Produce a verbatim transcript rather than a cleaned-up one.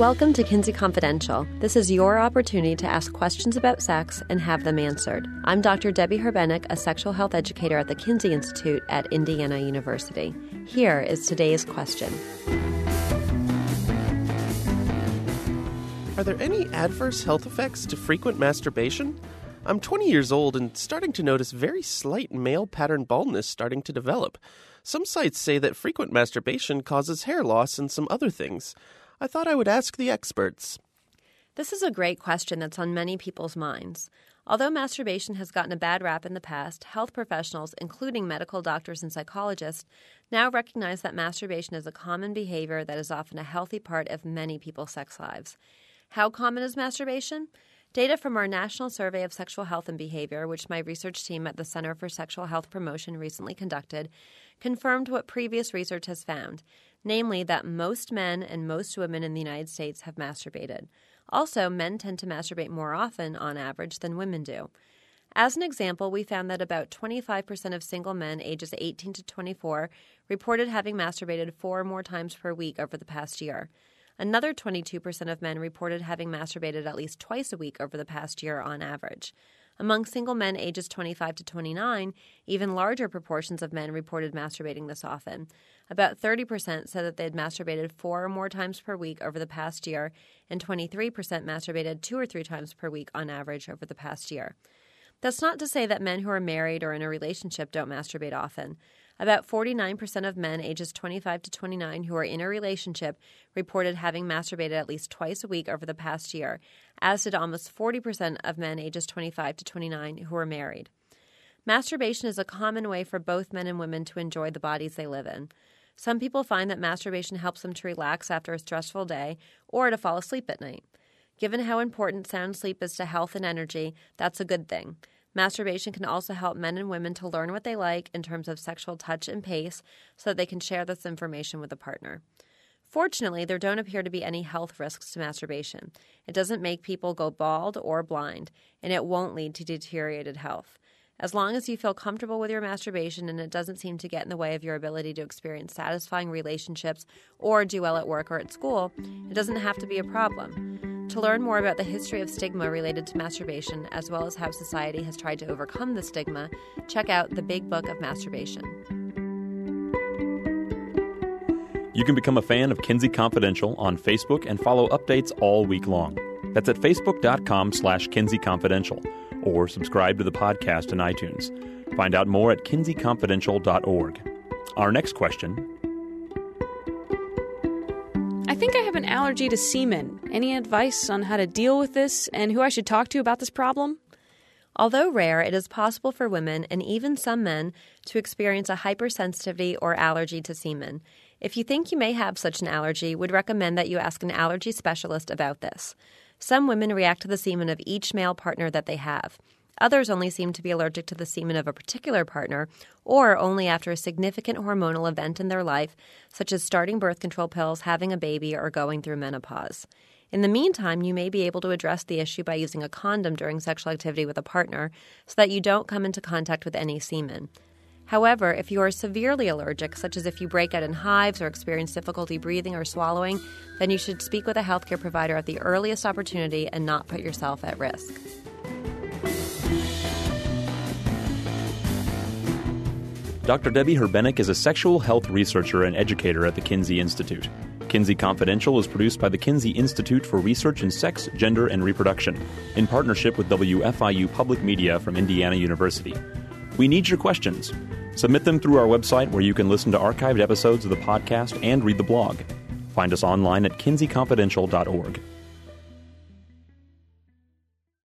Welcome to Kinsey Confidential. This is your opportunity to ask questions about sex and have them answered. I'm Doctor Debbie Herbenek, a sexual health educator at the Kinsey Institute at Indiana University. Here is today's question. Are there any adverse health effects to frequent masturbation? I'm twenty years old and starting to notice very slight male pattern baldness starting to develop. Some sites say that frequent masturbation causes hair loss and some other things. I thought I would ask the experts. This is a great question that's on many people's minds. Although masturbation has gotten a bad rap in the past, health professionals, including medical doctors and psychologists, now recognize that masturbation is a common behavior that is often a healthy part of many people's sex lives. How common is masturbation? Data from our National Survey of Sexual Health and Behavior, which my research team at the Center for Sexual Health Promotion recently conducted, confirmed what previous research has found, namely that most men and most women in the United States have masturbated. Also, men tend to masturbate more often, on average, than women do. As an example, we found that about twenty-five percent of single men ages eighteen to twenty-four reported having masturbated four or more times per week over the past year. Another twenty-two percent of men reported having masturbated at least twice a week over the past year on average. Among single men ages twenty-five to twenty-nine, even larger proportions of men reported masturbating this often. About thirty percent said that they had masturbated four or more times per week over the past year, and twenty-three percent masturbated two or three times per week on average over the past year. That's not to say that men who are married or in a relationship don't masturbate often. About forty-nine percent of men ages twenty-five to twenty-nine who are in a relationship reported having masturbated at least twice a week over the past year, as did almost forty percent of men ages twenty-five to twenty-nine who are married. Masturbation is a common way for both men and women to enjoy the bodies they live in. Some people find that masturbation helps them to relax after a stressful day or to fall asleep at night. Given how important sound sleep is to health and energy, that's a good thing. Masturbation can also help men and women to learn what they like in terms of sexual touch and pace so that they can share this information with a partner. Fortunately, there don't appear to be any health risks to masturbation. It doesn't make people go bald or blind, and it won't lead to deteriorated health. As long as you feel comfortable with your masturbation and it doesn't seem to get in the way of your ability to experience satisfying relationships or do well at work or at school, it doesn't have to be a problem. To learn more about the history of stigma related to masturbation, as well as how society has tried to overcome the stigma, check out The Big Book of Masturbation. You can become a fan of Kinsey Confidential on Facebook and follow updates all week long. That's at facebook.com slash Kinsey Confidential, or subscribe to the podcast in iTunes. Find out more at kinsey confidential dot org. Our next question: I think I have an allergy to semen. Any advice on how to deal with this and who I should talk to about this problem? Although rare, it is possible for women and even some men to experience a hypersensitivity or allergy to semen. If you think you may have such an allergy, would recommend that you ask an allergy specialist about this. Some women react to the semen of each male partner that they have. Others only seem to be allergic to the semen of a particular partner, or only after a significant hormonal event in their life, such as starting birth control pills, having a baby, or going through menopause. In the meantime, you may be able to address the issue by using a condom during sexual activity with a partner so that you don't come into contact with any semen. However, if you are severely allergic, such as if you break out in hives or experience difficulty breathing or swallowing, then you should speak with a healthcare provider at the earliest opportunity and not put yourself at risk. Doctor Debbie Herbenek is a sexual health researcher and educator at the Kinsey Institute. Kinsey Confidential is produced by the Kinsey Institute for Research in Sex, Gender, and Reproduction in partnership with W F I U Public Media from Indiana University. We need your questions. Submit them through our website where you can listen to archived episodes of the podcast and read the blog. Find us online at kinsey confidential dot org.